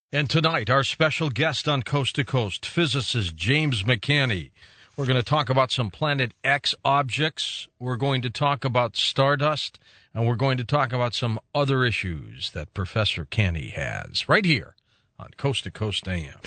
And tonight, our special guest on Coast to Coast, physicist James McCanney. We're going to talk about some Planet X objects. We're going to talk about stardust, and we're going to talk about some other issues that Professor Canny has right here on Coast to Coast AM.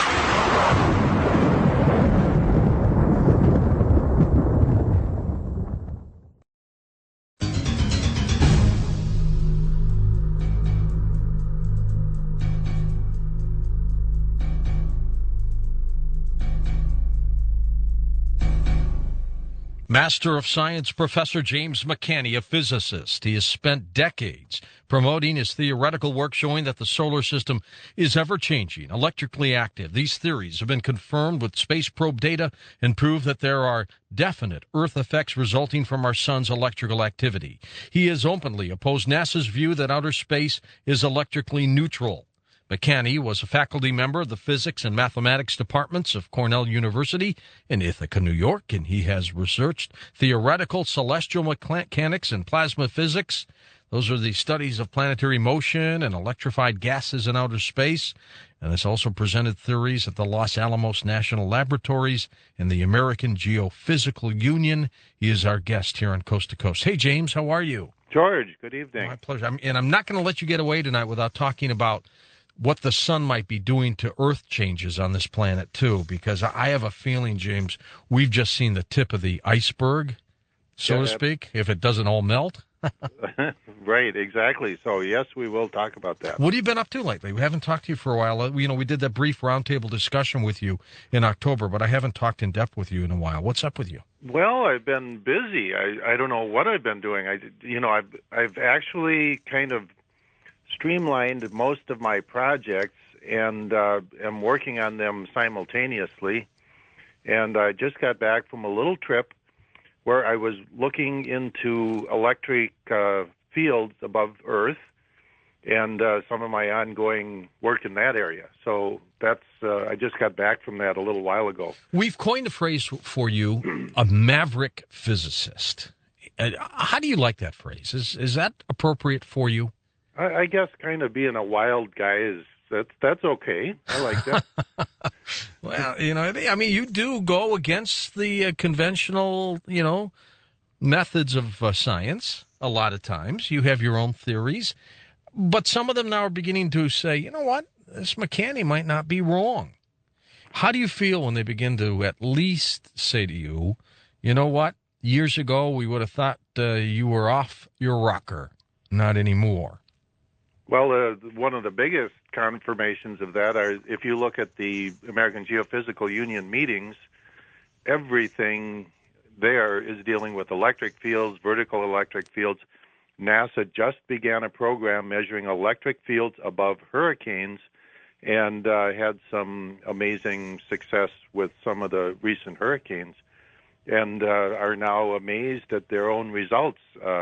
Master of Science Professor James McCanney, a physicist. He has spent decades promoting his theoretical work showing that the solar system is ever-changing, electrically active. These theories have been confirmed with space probe data and prove that there are definite Earth effects resulting from our sun's electrical activity. He has openly opposed NASA's view that outer space is electrically neutral. McCanney was a faculty member of the physics and mathematics departments of Cornell University in Ithaca, New York, and he has researched theoretical celestial mechanics and plasma physics. Those are the studies of planetary motion and electrified gases in outer space, and has also presented theories at the Los Alamos National Laboratories and the American Geophysical Union. He is our guest here on Coast to Coast. Hey, James, how are you? George, good evening. My pleasure. I'm not going to let you get away tonight without talking about what the sun might be doing to Earth changes on this planet, too, because I have a feeling, James, we've just seen the tip of the iceberg, so to speak, if it doesn't all melt. Right, exactly. So, yes, we will talk about that. What have you been up to lately? We haven't talked to you for a while. We did that brief roundtable discussion with you in October, but I haven't talked in depth with you in a while. What's up with you? Well, I've been busy. I don't know what I've been doing. I've actually kind of streamlined most of my projects and am working on them simultaneously. And I just got back from a little trip where I was looking into electric fields above Earth and some of my ongoing work in that area. So that's I just got back from that a little while ago. We've coined a phrase for you, a maverick physicist. How do you like that phrase? Is that appropriate for you? I guess kind of being a wild guy that's okay. I like that. Well, you do go against the conventional, methods of science a lot of times. You have your own theories, but some of them now are beginning to say, you know what, this McCanney might not be wrong. How do you feel when they begin to at least say to you, you know what, years ago we would have thought you were off your rocker, not anymore? Well, one of the biggest confirmations of that are if you look at the American Geophysical Union meetings, everything there is dealing with electric fields, vertical electric fields. NASA just began a program measuring electric fields above hurricanes and had some amazing success with some of the recent hurricanes and are now amazed at their own results.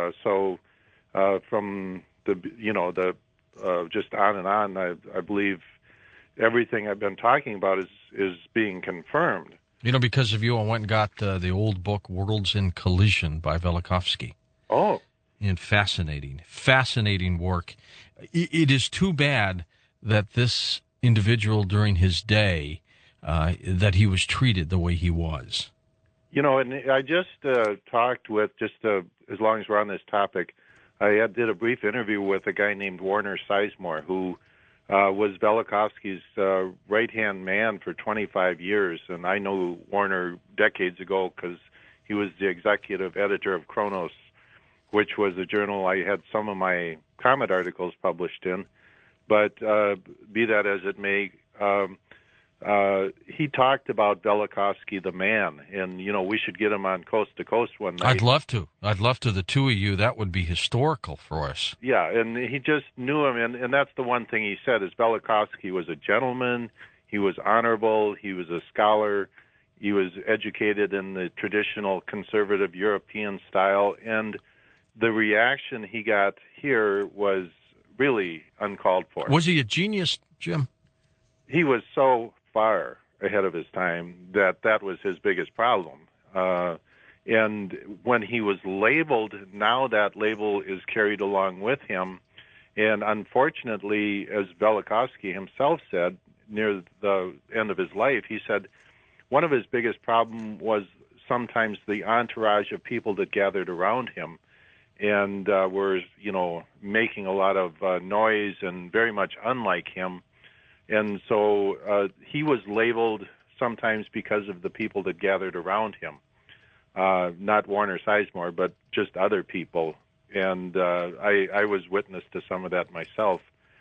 From the just on and on, I believe everything I've been talking about is being confirmed. Because of you, I went and got the old book, Worlds in Collision by Velikovsky. Oh. And fascinating work. It is too bad that this individual during his day, that he was treated the way he was. And I just talked with, as long as we're on this topic, I did a brief interview with a guy named Warner Sizemore, who was Velikovsky's right-hand man for 25 years. And I know Warner decades ago because he was the executive editor of Kronos, which was a journal I had some of my Comet articles published in. But be that as it may, he talked about Velikovsky the man, and we should get him on Coast to Coast one night. I'd love to. The two of you. That would be historical for us. Yeah, and he just knew him, and that's the one thing he said is Velikovsky was a gentleman, he was honorable, he was a scholar, he was educated in the traditional conservative European style, and the reaction he got here was really uncalled for. Was he a genius, Jim? He was so far ahead of his time that was his biggest problem. And when he was labeled, now that label is carried along with him, And unfortunately, as Velikovsky himself said near the end of his life, he said one of his biggest problems was sometimes the entourage of people that gathered around him and were, making a lot of noise and very much unlike him. And so he was labeled sometimes because of the people that gathered around him, not Warner Sizemore, but just other people. And I was witness to some of that myself.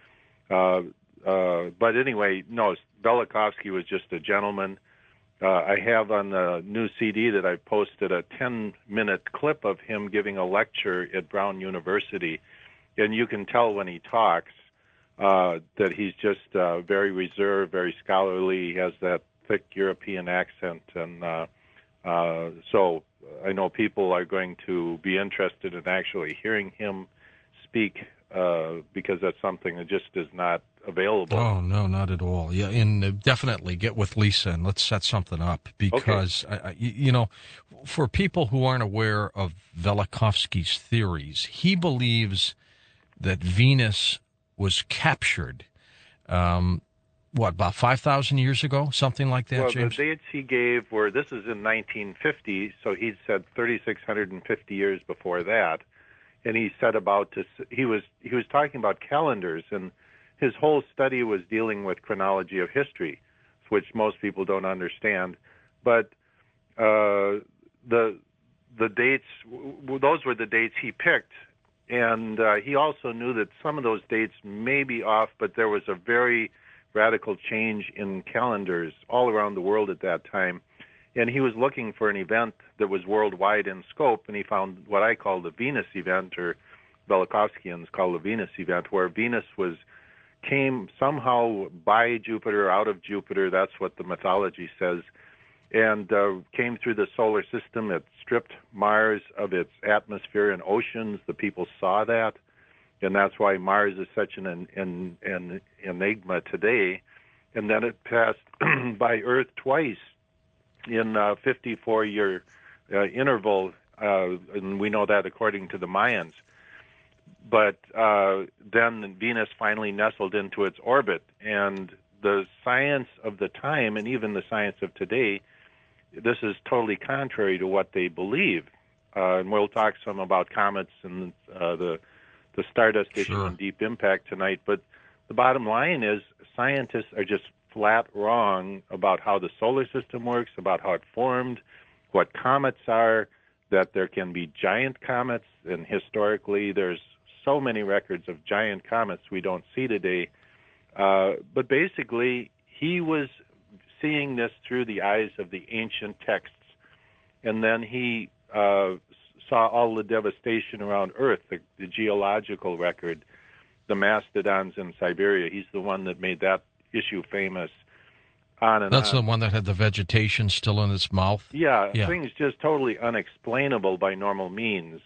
But anyway, no, Velikovsky was just a gentleman. I have on the new CD that I posted a 10-minute clip of him giving a lecture at Brown University, and you can tell when he talks that he's just very reserved, very scholarly. He has that thick European accent, and so I know people are going to be interested in actually hearing him speak because that's something that just is not available. Oh, no, not at all. Yeah, and definitely get with Lisa and let's set something up because, Okay. For people who aren't aware of Velikovsky's theories, he believes that Venus was captured, about 5,000 years ago? Something like that, Well, James? the dates he gave were, this is in 1950, so he'd said 3,650 years before that. And he said he was talking about calendars, and his whole study was dealing with chronology of history, which most people don't understand. But the dates, those were the dates he picked, and he also knew that some of those dates may be off, but there was a very radical change in calendars all around the world at that time. And he was looking for an event that was worldwide in scope, and he found what I call the Venus event, or Velikovskians call the Venus event, where Venus came somehow by Jupiter, out of Jupiter, that's what the mythology says, and came through the solar system. It stripped Mars of its atmosphere and oceans. The people saw that, and that's why Mars is such an enigma today. And then it passed by Earth twice in a 54-year interval, and we know that according to the Mayans. But then Venus finally nestled into its orbit, and the science of the time, and even the science of today, this is totally contrary to what they believe. And we'll talk some about comets and the Stardust issue and Deep Impact tonight. But the bottom line is scientists are just flat wrong about how the solar system works, about how it formed, what comets are, that there can be giant comets, and historically there's so many records of giant comets we don't see today. But basically, he was seeing this through the eyes of the ancient texts, and then he saw all the devastation around Earth, the geological record, the mastodons in Siberia. He's the one that made that issue famous. That's the one that had the vegetation still in its mouth? Yeah, things just totally unexplainable by normal means.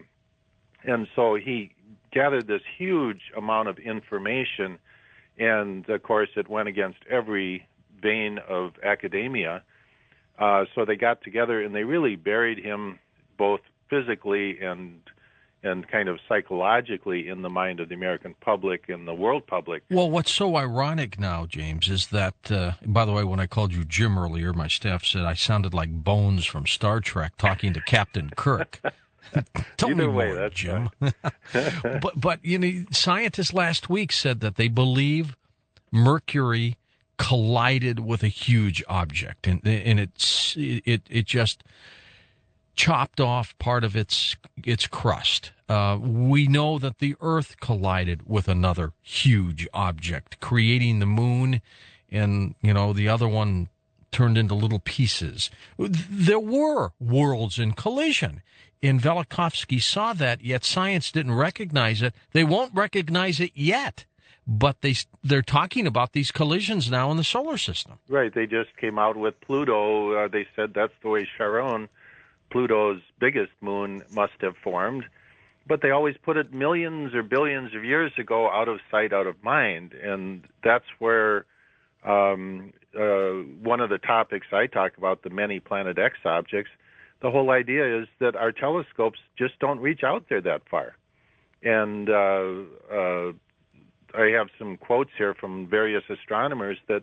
And so he gathered this huge amount of information, and of course it went against every vein of academia. So they got together and they really buried him both physically and kind of psychologically in the mind of the American public and the world public. Well, what's so ironic now, James, is that, by the way, when I called you Jim earlier, my staff said I sounded like Bones from Star Trek talking to Captain Kirk. Tell me more, Jim. But scientists last week said that they believe Mercury collided with a huge object, and it just chopped off part of its crust. We know that the Earth collided with another huge object, creating the moon, and the other one turned into little pieces. There were worlds in collision, and Velikovsky saw that, yet science didn't recognize it. They won't recognize it yet, but they're talking about these collisions now in the solar system. Right. They just came out with Pluto. They said that's the way Charon, Pluto's biggest moon, must have formed. But they always put it millions or billions of years ago, out of sight, out of mind. And that's where one of the topics I talk about, the many Planet X objects, the whole idea is that our telescopes just don't reach out there that far. And I have some quotes here from various astronomers that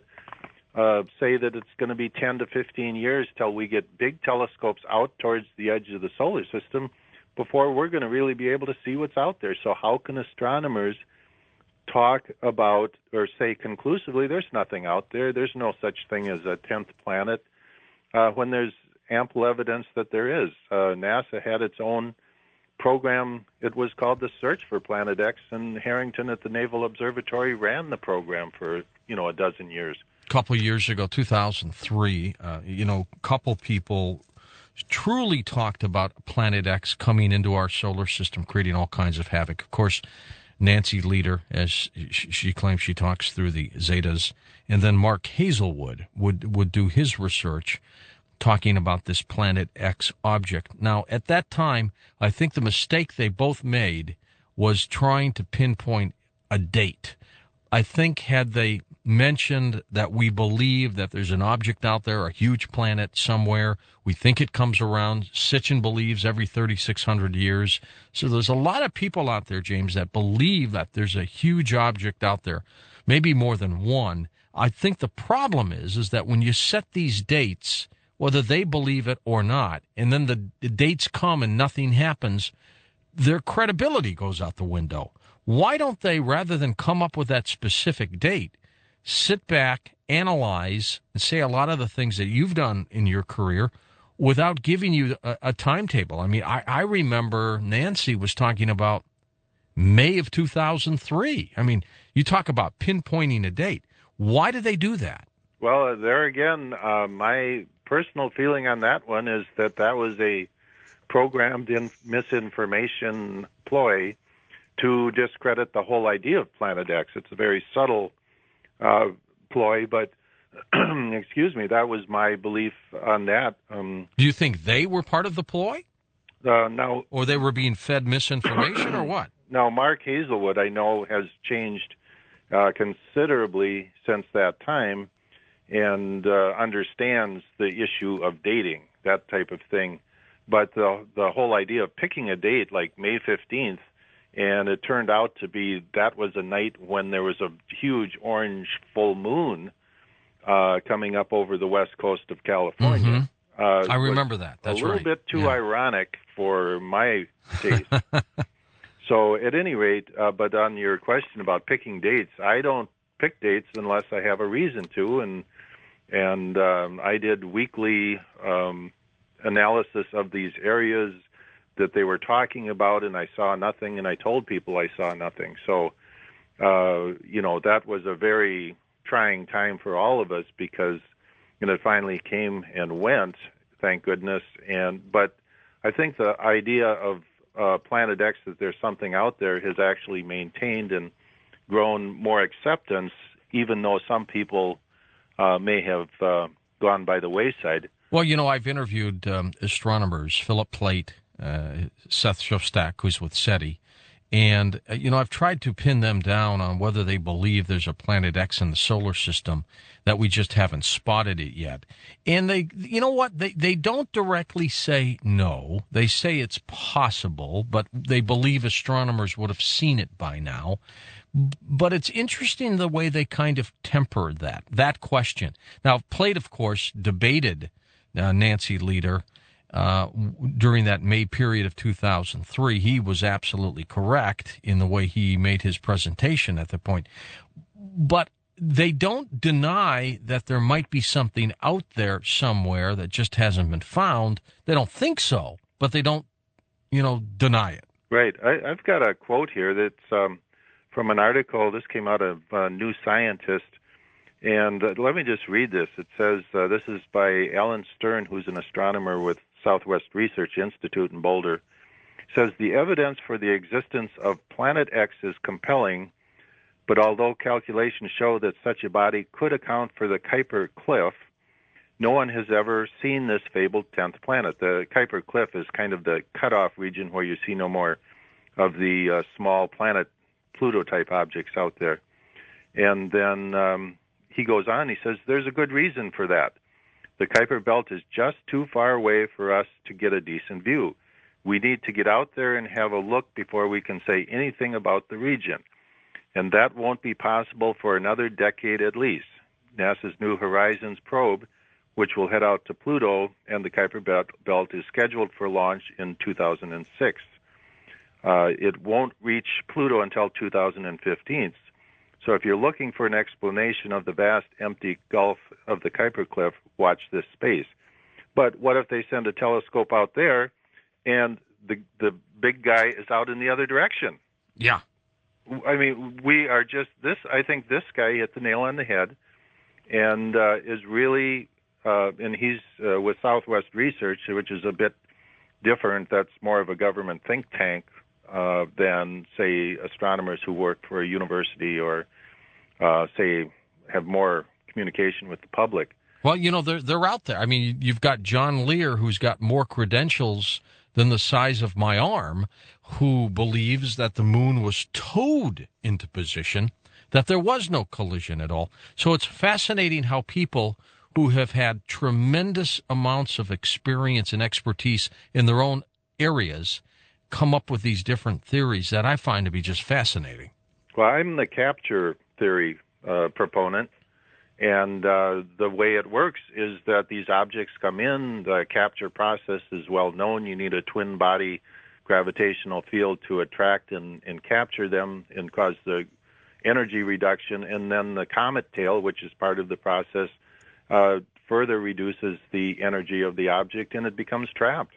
say that it's going to be 10 to 15 years till we get big telescopes out towards the edge of the solar system before we're going to really be able to see what's out there. So how can astronomers talk about or say conclusively there's nothing out there, there's no such thing as a 10th planet, when there's ample evidence that there is? NASA had its own program. It was called the Search for Planet X, and Harrington at the Naval Observatory ran the program for, a dozen years. A couple of years ago, 2003, a couple people truly talked about Planet X coming into our solar system, creating all kinds of havoc. Of course, Nancy Lieder, as she claims, she talks through the Zetas, and then Mark Hazelwood would do his research talking about this Planet X object. Now, at that time, I think the mistake they both made was trying to pinpoint a date. I think had they mentioned that we believe that there's an object out there, a huge planet somewhere, we think it comes around, Sitchin believes every 3,600 years. So there's a lot of people out there, James, that believe that there's a huge object out there, maybe more than one. I think the problem is that when you set these dates, whether they believe it or not, and then the dates come and nothing happens, their credibility goes out the window. Why don't they, rather than come up with that specific date, sit back, analyze, and say a lot of the things that you've done in your career without giving you a timetable? I mean, I remember Nancy was talking about May of 2003. I mean, you talk about pinpointing a date. Why did they do that? Well, there again, my personal feeling on that one is that was a programmed misinformation ploy to discredit the whole idea of Planet X. It's a very subtle ploy, but excuse me, that was my belief on that. Do you think they were part of the ploy? No. Or they were being fed misinformation, or what? Now, Mark Hazelwood, I know, has changed considerably since that time and understands the issue of dating, that type of thing. But the whole idea of picking a date like May 15th, and it turned out to be that was a night when there was a huge orange full moon coming up over the west coast of California. Mm-hmm. I remember that. That's a little bit too ironic for my taste. So at any rate, but on your question about picking dates, I don't pick dates unless I have a reason to, and I did weekly analysis of these areas that they were talking about, and I saw nothing, and I told people I saw nothing. So, that was a very trying time for all of us because, it finally came and went, thank goodness. But I think the idea of Planet X, that there's something out there, has actually maintained and grown more acceptance, even though some people may have gone by the wayside. Well, I've interviewed astronomers, Philip Plait, Seth Shostak, who's with SETI, and, I've tried to pin them down on whether they believe there's a Planet X in the solar system, that we just haven't spotted it yet. And they, they don't directly say no. They say it's possible, but they believe astronomers would have seen it by now. But it's interesting the way they kind of tempered that question. Now, Plait, of course, debated Nancy Lieder during that May period of 2003. He was absolutely correct in the way he made his presentation at the point. But they don't deny that there might be something out there somewhere that just hasn't been found. They don't think so, but they don't, deny it. Right. I've got a quote here that's from an article. This came out of New Scientist. And let me just read this. It says, this is by Alan Stern, who's an astronomer with Southwest Research Institute in Boulder. It says, the evidence for the existence of Planet X is compelling, but although calculations show that such a body could account for the Kuiper Cliff, no one has ever seen this fabled 10th planet. The Kuiper Cliff is kind of the cutoff region where you see no more of the small planet Pluto-type objects out there. And then he goes on, he says, there's a good reason for that. The Kuiper Belt is just too far away for us to get a decent view. We need to get out there and have a look before we can say anything about the region. and that won't be possible for another decade at least. NASA's New Horizons probe, which will head out to Pluto and the Kuiper Belt, is scheduled for launch in 2006. It won't reach Pluto until 2015. So if you're looking for an explanation of the vast empty gulf of the Kuiper Cliff, watch this space. But what if they send a telescope out there and the big guy is out in the other direction? Yeah. I mean, we are just this. I think this guy hit the nail on the head, and is really, and he's with Southwest Research, which is a bit different. That's more of a government think tank than, say, astronomers who work for a university or, say, have more communication with the public. Well, you know, they're out there. I mean, you've got John Lear, who's got more credentials than the size of my arm, who believes that the moon was towed into position, that there was no collision at all. So it's fascinating how people who have had tremendous amounts of experience and expertise in their own areas come up with these different theories that I find to be just fascinating. Well, I'm the capture theory proponent. And the way it works is that these objects come in, the capture process is well known. You need a twin body gravitational field to attract and capture them and cause the energy reduction. And then the comet tail, which is part of the process, further reduces the energy of the object and it becomes trapped.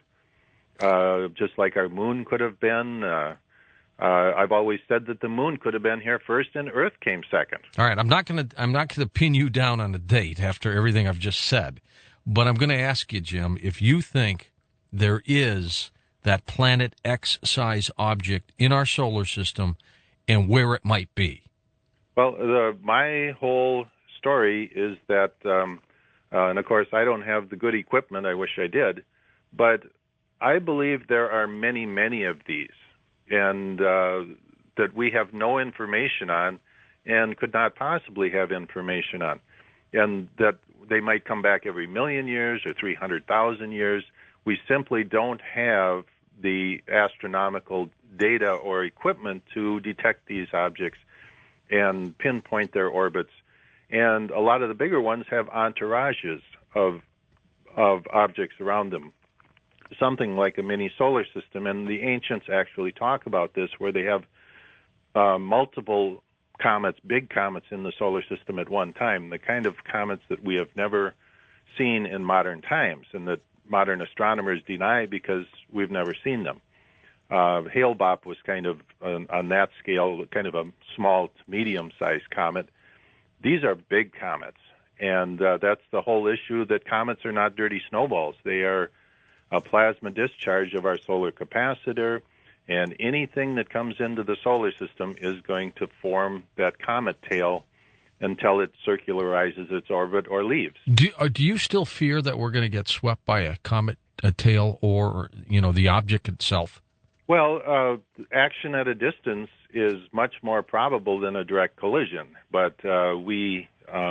Just like our moon could have been. I've always said that the moon could have been here first and Earth came second. All right, I'm not gonna pin you down on a date after everything I've just said, but I'm going to ask you, Jim, if you think there is that Planet X-size object in our solar system and where it might be. Well, my whole story is that, and of course I don't have the good equipment. I wish I did, but I believe there are many, many of these. And that we have no information on and could not possibly have information on. And that they might come back every million years or 300,000 years. We simply don't have the astronomical data or equipment to detect these objects and pinpoint their orbits. And a lot of the bigger ones have entourages of objects around them. Something like a mini solar system, and the ancients actually talk about this, where they have multiple comets, big comets in the solar system at one time, the kind of comets that we have never seen in modern times and that modern astronomers deny because we've never seen them. Hale-Bopp was kind of, on that scale, kind of a small to medium-sized comet. These are big comets, and that's the whole issue, that comets are not dirty snowballs. They are a plasma discharge of our solar capacitor, and anything that comes into the solar system is going to form that comet tail until it circularizes its orbit or leaves. Do you still fear that we're going to get swept by a comet tail or, you know, the object itself? Well, action at a distance is much more probable than a direct collision, but we've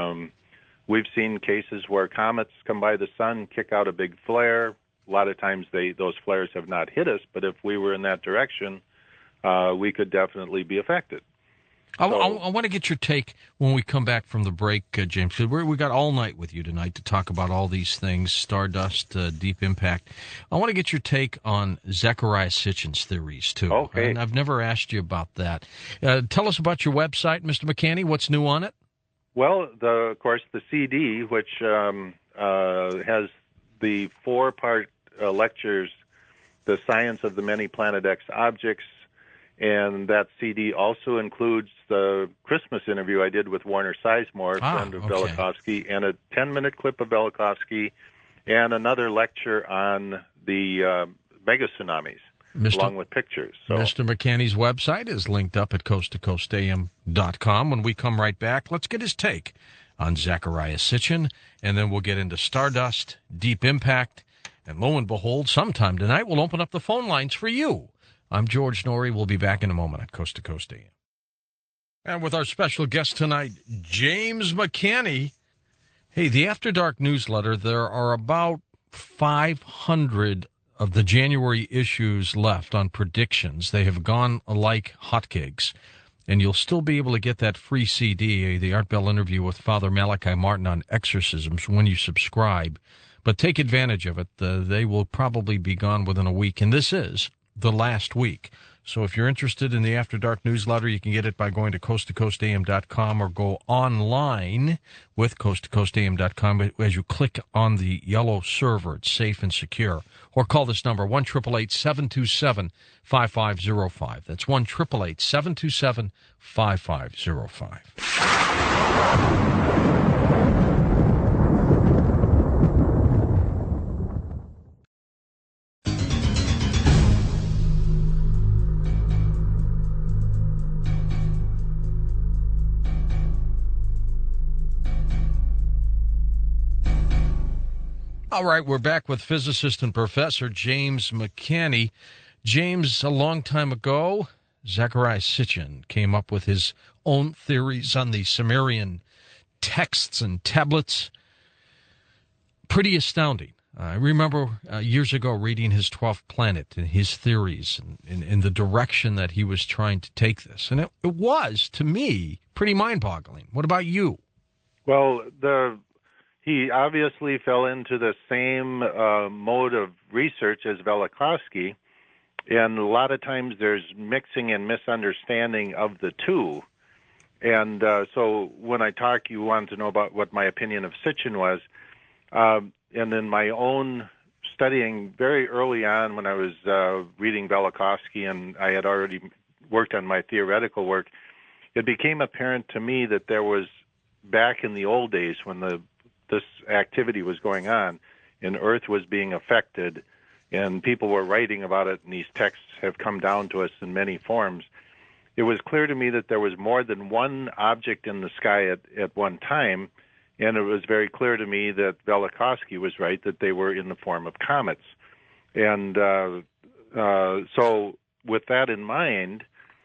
seen cases where comets come by the sun, kick out a big flare. A lot of times those flares have not hit us, but if we were in that direction, we could definitely be affected. I want to get your take when we come back from the break, James. We got all night with you tonight to talk about all these things, Stardust, Deep Impact. I want to get your take on Zecharia Sitchin's theories, too. Okay. And I've never asked you about that. Tell us about your website, Mr. McCanny. What's new on it? Well, of course, the CD, which has the 4-part lectures, The Science of the Many Planet X Objects, and that CD also includes the Christmas interview I did with Warner Sizemore, friend of Velikovsky, and a 10-minute clip of Velikovsky, and another lecture on the mega tsunamis, along with pictures. So, Mr. McCanny's website is linked up at coasttocoastam.com. When we come right back, let's get his take on Zecharia Sitchin, and then we'll get into Stardust, Deep Impact, and lo and behold, sometime tonight we'll open up the phone lines for you. I'm George Noory. We'll be back in a moment at Coast to Coast AM. And with our special guest tonight, James McCanny. Hey, the After Dark newsletter, there are about 500 of the January issues left on predictions. They have gone like hotcakes. And you'll still be able to get that free CD, the Art Bell interview with Father Malachi Martin on exorcisms, when you subscribe. But take advantage of it. They will probably be gone within a week, and this is the last week. So if you're interested in the After Dark newsletter, you can get it by going to coasttocoastam.com or go online with coasttocoastam.com. But as you click on the yellow server, it's safe and secure. Or call this number, 1-888-727-5505. That's 1-888-727-5505. All right, we're back with physicist and professor James McCanney. James, a long time ago, Zecharia Sitchin came up with his own theories on the Sumerian texts and tablets. Pretty astounding. I remember years ago reading his 12th Planet and his theories and in the direction that he was trying to take this. And it was, to me, pretty mind-boggling. What about you? Well, he obviously fell into the same mode of research as Velikovsky, and a lot of times there's mixing and misunderstanding of the two. And so when I talk, you wanted to know about what my opinion of Sitchin was. And in my own studying very early on when I was reading Velikovsky and I had already worked on my theoretical work, it became apparent to me that there was, back in the old days when this activity was going on and Earth was being affected and people were writing about it, and these texts have come down to us in many forms, it was clear to me that there was more than one object in the sky at one time, and it was very clear to me that Velikovsky was right, that they were in the form of comets. And so with that in mind,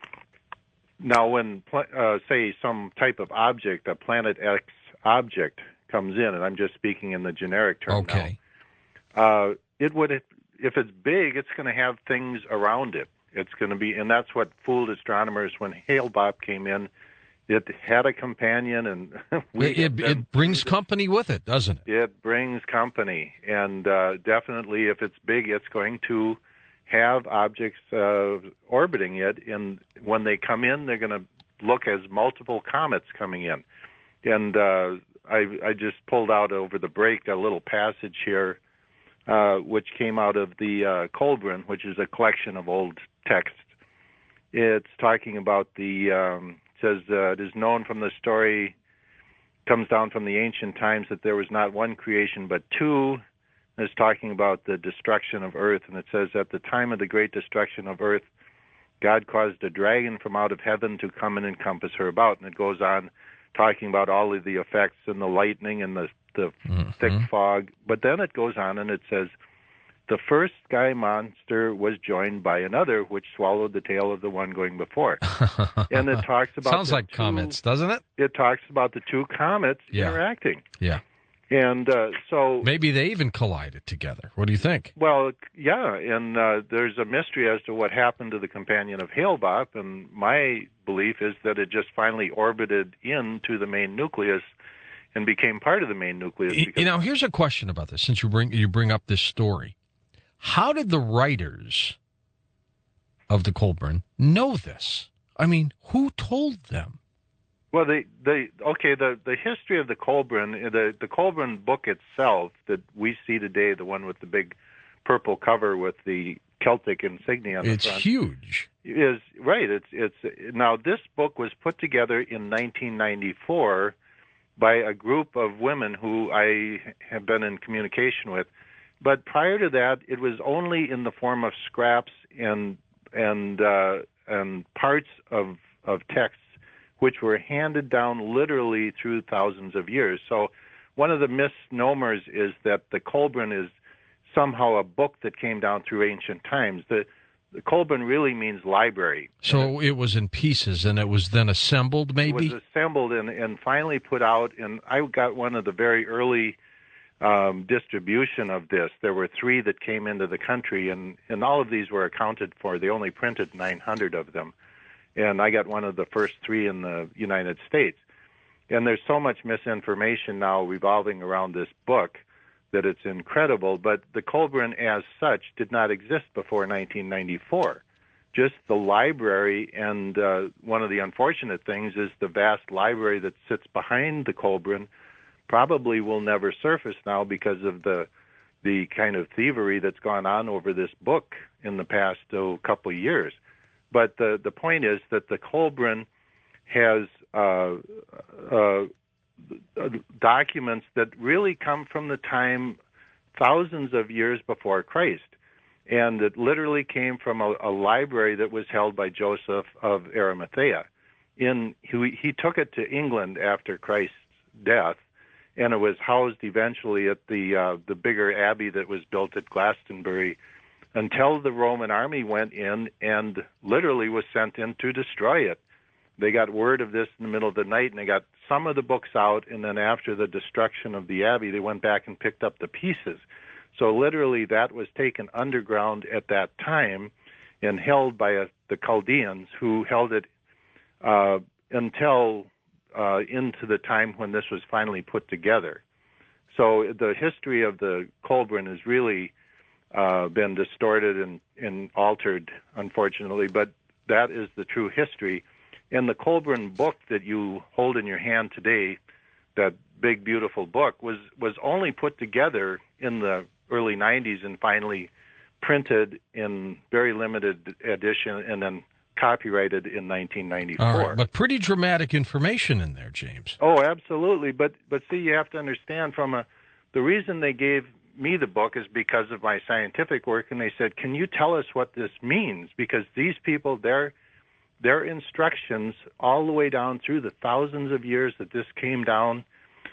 now when, say, some type of object, a Planet X object, comes in, and I'm just speaking in the generic term now, it would, if it's big, it's going to have things around it. It's going to be, and that's what fooled astronomers when Hale-Bopp came in. It had a companion, and it brings company with it, doesn't it? It brings company, and definitely, if it's big, it's going to have objects orbiting it, and when they come in, they're going to look as multiple comets coming in. And I just pulled out over the break a little passage here, which came out of the Kolbrin, which is a collection of old texts. It's talking about says it is known from the story, comes down from the ancient times, that there was not one creation but two. It's talking about the destruction of earth, and it says, at the time of the great destruction of earth, God caused a dragon from out of heaven to come and encompass her about. And it goes on talking about all of the effects and the lightning and the thick fog. But then it goes on and it says, the first sky monster was joined by another, which swallowed the tail of the one going before. And it talks about... Sounds like comets, doesn't it? It talks about the two comets interacting. Yeah. And so... Maybe they even collided together. What do you think? Well, yeah, and there's a mystery as to what happened to the companion of Hale-Bopp, and my belief is that it just finally orbited into the main nucleus and became part of the main nucleus. Here's a question about this, since you bring up this story. How did the writers of the Kolbrin know this? I mean, who told them? Well, the history of the Kolbrin, the Kolbrin book itself that we see today, the one with the big purple cover with the Celtic insignia on the front. It's huge. Is right. It's now this book was put together in 1994 by a group of women who I have been in communication with. But prior to that, it was only in the form of scraps and parts of texts, which were handed down literally through thousands of years. So one of the misnomers is that the Kolbrin is somehow a book that came down through ancient times. The Kolbrin really means library. So it was in pieces, and it was then assembled, maybe? It was assembled and finally put out, and I got one of the very early distribution of this. There were 3 that came into the country, and all of these were accounted for. They only printed 900 of them. and I got one of the first 3 in the United States. And there's so much misinformation now revolving around this book that it's incredible. But the Kolbrin as such did not exist before 1994. Just the library, and one of the unfortunate things is the vast library that sits behind the Kolbrin probably will never surface now because of the kind of thievery that's gone on over this book in the past couple of years. But the point is that the Kolbrin has documents that really come from the time thousands of years before Christ. And it literally came from a library that was held by Joseph of Arimathea. He took it to England after Christ's death, and it was housed eventually at the bigger abbey that was built at Glastonbury until the Roman army went in and literally was sent in to destroy it. They got word of this in the middle of the night, and they got some of the books out, and then after the destruction of the abbey, they went back and picked up the pieces. So literally that was taken underground at that time and held by the Chaldeans, who held it until into the time when this was finally put together. So the history of the Kolbrin has really been distorted and altered, unfortunately, but that is the true history. And the Kolbrin book that you hold in your hand today, that big, beautiful book, was only put together in the early 90s and finally printed in very limited edition and then copyrighted in 1994. All right, but pretty dramatic information in there, James. Oh, absolutely. But see, you have to understand the reason they gave me the book is because of my scientific work, and they said, can you tell us what this means? Because these people, their instructions all the way down through the thousands of years that this came down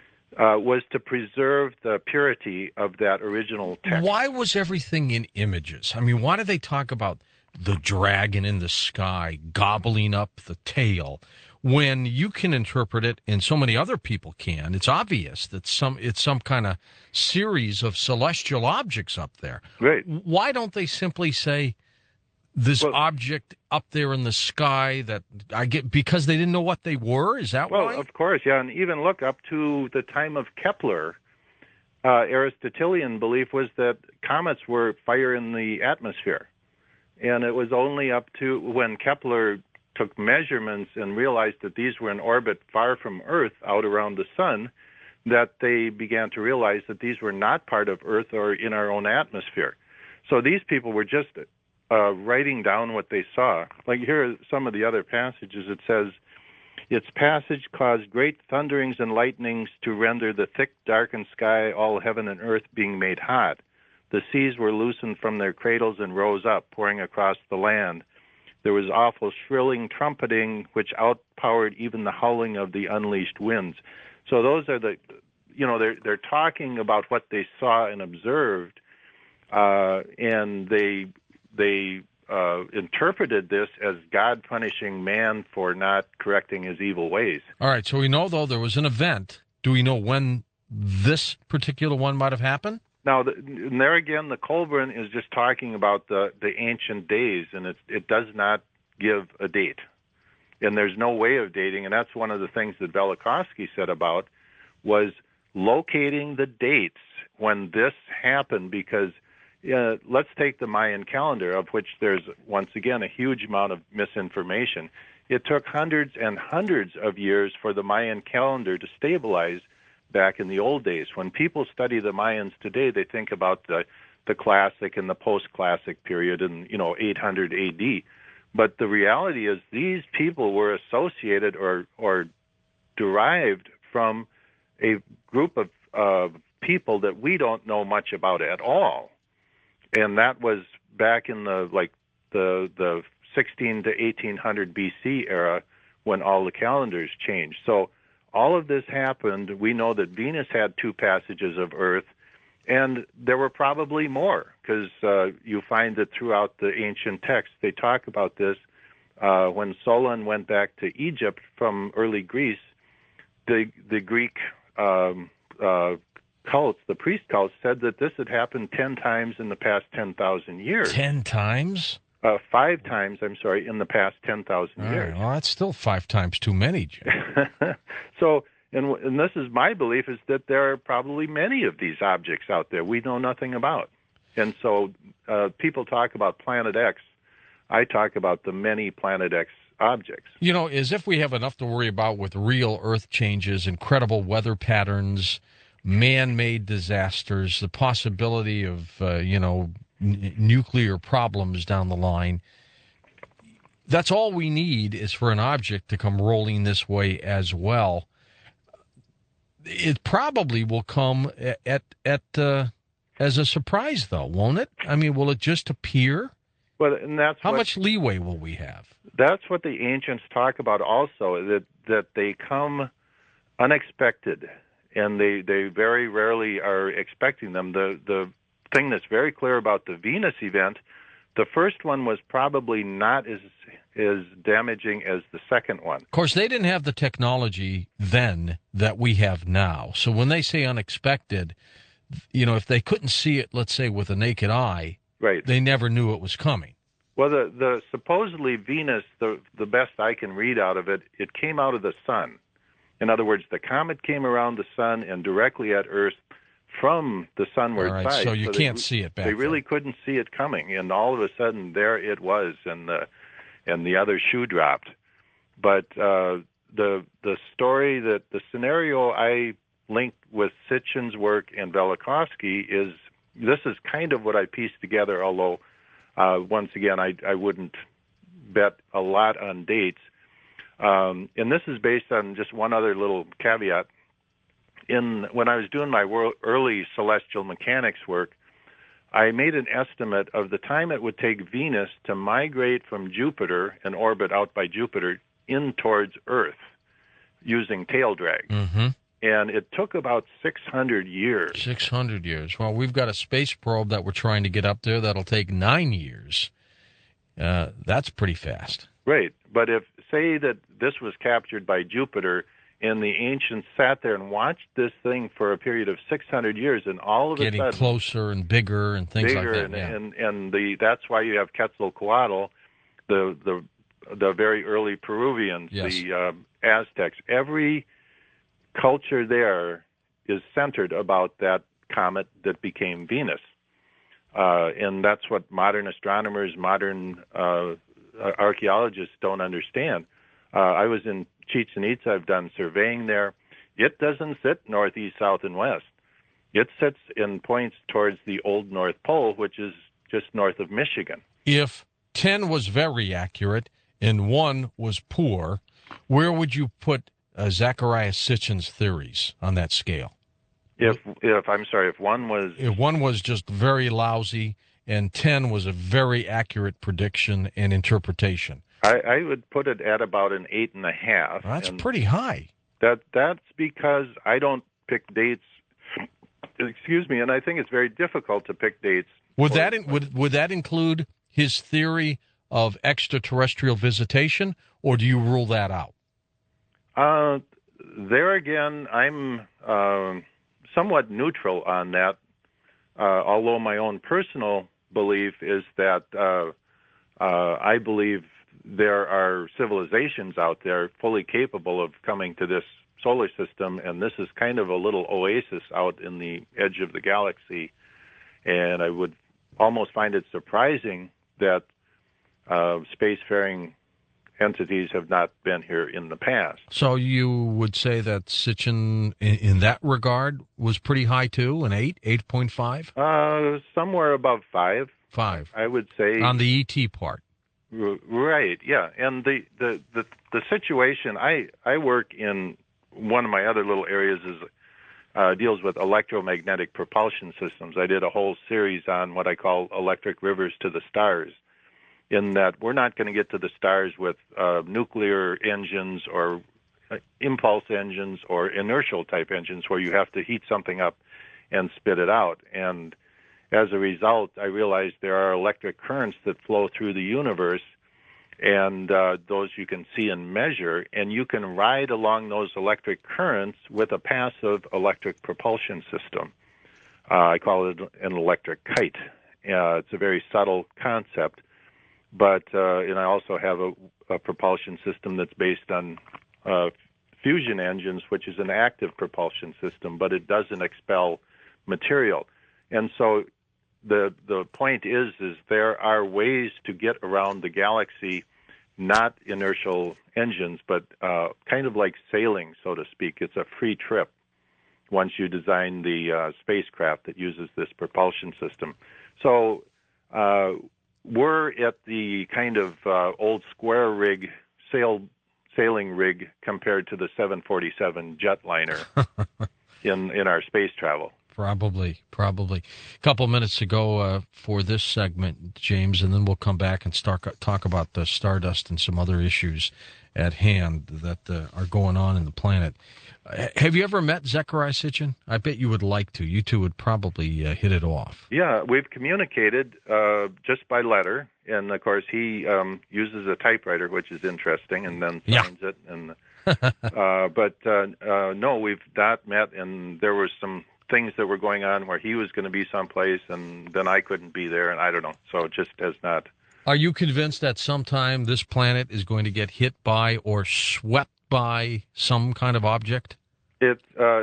was to preserve the purity of that original text. Why was everything in images? I mean, why did they talk about the dragon in the sky gobbling up the tail when you can interpret it and so many other people can? It's obvious that it's some kind of series of celestial objects up there. Right. Why don't they simply say this object up there in the sky that I get, because they didn't know what they were? Is that why? Well, of course, yeah. And even look up to the time of Kepler, Aristotelian belief was that comets were fire in the atmosphere. And it was only up to when Kepler took measurements and realized that these were in orbit far from Earth, out around the sun, that they began to realize that these were not part of Earth or in our own atmosphere. So these people were just writing down what they saw. Like here are some of the other passages. It says, its passage caused great thunderings and lightnings to render the thick darkened sky, all heaven and earth being made hot. The seas were loosened from their cradles and rose up, pouring across the land. There was awful shrilling, trumpeting, which outpowered even the howling of the unleashed winds. So those are they're talking about what they saw and observed, and they interpreted this as God punishing man for not correcting his evil ways. All right, so we know, though, there was an event. Do we know when this particular one might have happened? Now, and there again, the Kolbrin is just talking about the ancient days, and it does not give a date. And there's no way of dating, and that's one of the things that Velikovsky said about, was locating the dates when this happened, because let's take the Mayan calendar, of which there's, once again, a huge amount of misinformation. It took hundreds and hundreds of years for the Mayan calendar to stabilize back in the old days. When people study the Mayans today, they think about the classic and the post-classic period in 800 AD. But the reality is these people were associated or derived from a group of people that we don't know much about at all. And that was back in the 16 to 1800 BC era when all the calendars changed. So all of this happened. We know that Venus had 2 passages of Earth, and there were probably more, because you find that throughout the ancient texts they talk about this. When Solon went back to Egypt from early Greece, the Greek cults, the priest cults, said that this had happened 10 times in the past 10,000 years. 10 times? 5 times, I'm sorry, in the past 10,000 All years. right. Well, that's still 5 times too many, Jim. So, and this is my belief, is that there are probably many of these objects out there we know nothing about. And so people talk about Planet X. I talk about the many Planet X objects. You know, as if we have enough to worry about with real Earth changes, incredible weather patterns, man-made disasters, the possibility of, nuclear problems down the line. That's all we need is for an object to come rolling this way as well. It probably will come as a surprise, though, won't it? I mean, will it just appear? Well, and How much leeway will we have? That's what the ancients talk about also, that they come unexpected, and they very rarely are expecting them. The thing that's very clear about the Venus event, the first one was probably not as damaging as the second one. Of course, they didn't have the technology then that we have now. So when they say unexpected, if they couldn't see it, let's say, with a naked eye, right, they never knew it was coming. Well, the supposedly Venus, the best I can read out of it, it came out of the sun. In other words, the comet came around the sun and directly at Earth from the sunward side. So you can't see it back They really then. couldn't see it coming, and all of a sudden there it was, and the other shoe dropped. But the story, that the scenario I linked with Sitchin's work and Velikovsky is, this is kind of what I pieced together, although once again I wouldn't bet a lot on dates. And this is based on just one other little caveat. When I was doing my early celestial mechanics work, I made an estimate of the time it would take Venus to migrate from Jupiter, an orbit out by Jupiter, in towards Earth using tail drag. Mm-hmm. And it took about 600 years. 600 years. Well, we've got a space probe that we're trying to get up there that'll take 9 years. That's pretty fast. Right. But if, say that this was captured by Jupiter, and the ancients sat there and watched this thing for a period of 600 years, and all of a sudden, getting closer and bigger and things like that. And that's why you have Quetzalcoatl, the very early Peruvians, yes, the Aztecs. Every culture there is centered about that comet that became Venus, and that's what modern astronomers, modern archaeologists don't understand. I was in Chichen Itza. I've done surveying there. It doesn't sit northeast, south, and west. It sits in points towards the old North Pole, which is just north of Michigan. If 10 was very accurate and 1 was poor, where would you put Zecharia Sitchin's theories on that scale? If 1 was just very lousy and 10 was a very accurate prediction and interpretation, I would put it at about an 8.5. That's pretty high. That's because I don't pick dates. Excuse me, and I think it's very difficult to pick dates. Would that include his theory of extraterrestrial visitation, or do you rule that out? There again, I'm somewhat neutral on that, although my own personal belief is that I believe there are civilizations out there fully capable of coming to this solar system, and this is kind of a little oasis out in the edge of the galaxy. And I would almost find it surprising that spacefaring entities have not been here in the past. So you would say that Sitchin, in that regard, was pretty high too, an 8.5? Somewhere above 5. 5. I would say. On the ET part. Right, yeah. And the situation, I work in, one of my other little areas is deals with electromagnetic propulsion systems. I did a whole series on what I call electric rivers to the stars, in that we're not going to get to the stars with nuclear engines or impulse engines or inertial type engines where you have to heat something up and spit it out. And as a result, I realized there are electric currents that flow through the universe, and those you can see and measure, and you can ride along those electric currents with a passive electric propulsion system. I call it an electric kite. It's a very subtle concept, but and I also have a propulsion system that's based on fusion engines, which is an active propulsion system, but it doesn't expel material. And so the point is there are ways to get around the galaxy, not inertial engines, but kind of like sailing, so to speak. It's a free trip once you design the spacecraft that uses this propulsion system. So we're at the kind of old square rig sailing rig compared to the 747 jetliner in our space travel. Probably. A couple minutes to go for this segment, James, and then we'll come back and talk about the Stardust and some other issues at hand that are going on in the planet. Have you ever met Zecharia Sitchin? I bet you would like to. You two would probably hit it off. Yeah, we've communicated just by letter, and of course he uses a typewriter, which is interesting, and then signs it. And but no, we've not met, and there were some things that were going on where he was going to be someplace, and then I couldn't be there, and I don't know. So it just has not. Are you convinced that sometime this planet is going to get hit by or swept by some kind of object? Let's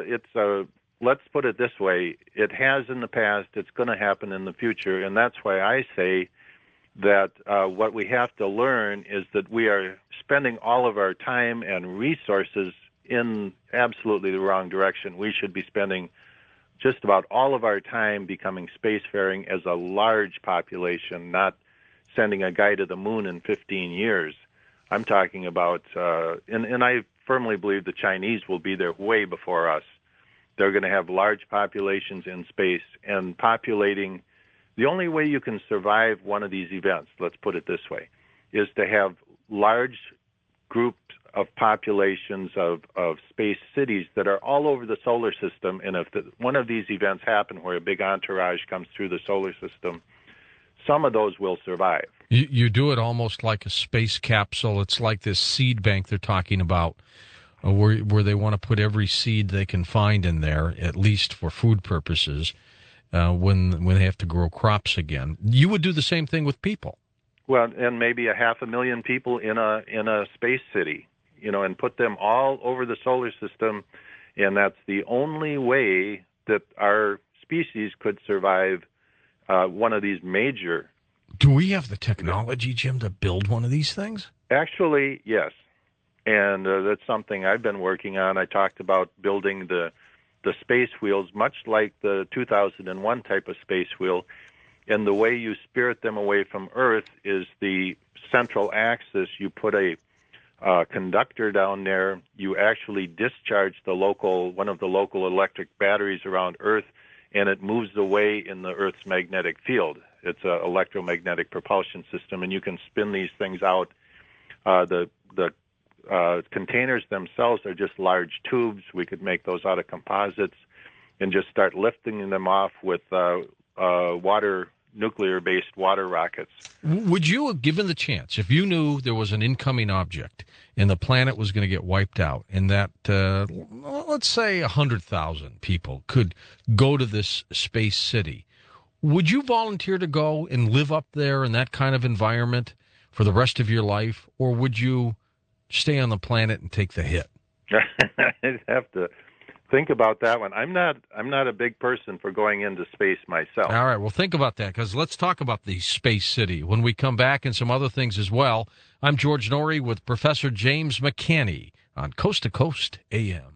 put it this way. It has in the past. It's going to happen in the future, and that's why I say that what we have to learn is that we are spending all of our time and resources in absolutely the wrong direction. We should be spending just about all of our time becoming spacefaring as a large population, not sending a guy to the moon in 15 years. I'm talking about, and I firmly believe the Chinese will be there way before us. They're going to have large populations in space, and populating, the only way you can survive one of these events, let's put it this way, is to have large groups of populations of space cities that are all over the solar system. And if one of these events happen where a big entourage comes through the solar system, some of those will survive. You do it almost like a space capsule. It's like this seed bank they're talking about, where they want to put every seed they can find in there, at least for food purposes, when they have to grow crops again. You would do the same thing with people. Well, and maybe 500,000 people in a space city, and put them all over the solar system, and that's the only way that our species could survive one of these major. Do we have the technology, Jim, to build one of these things? Actually, yes, and that's something I've been working on. I talked about building the space wheels, much like the 2001 type of space wheel, and the way you spirit them away from Earth is the central axis. You put a conductor down there. You actually discharge one of the local electric batteries around Earth, and it moves away in the Earth's magnetic field. It's an electromagnetic propulsion system, and you can spin these things out. The containers themselves are just large tubes. We could make those out of composites and just start lifting them off with nuclear-based water rockets. Would you have given the chance, if you knew there was an incoming object and the planet was going to get wiped out, and that, let's say 100,000 people could go to this space city, would you volunteer to go and live up there in that kind of environment for the rest of your life, or would you stay on the planet and take the hit? I'd have to think about that one. I'm not a big person for going into space myself. All right, well, think about that, because let's talk about the space city when we come back, and some other things as well. I'm George Noory with Professor James McCanney on Coast to Coast AM.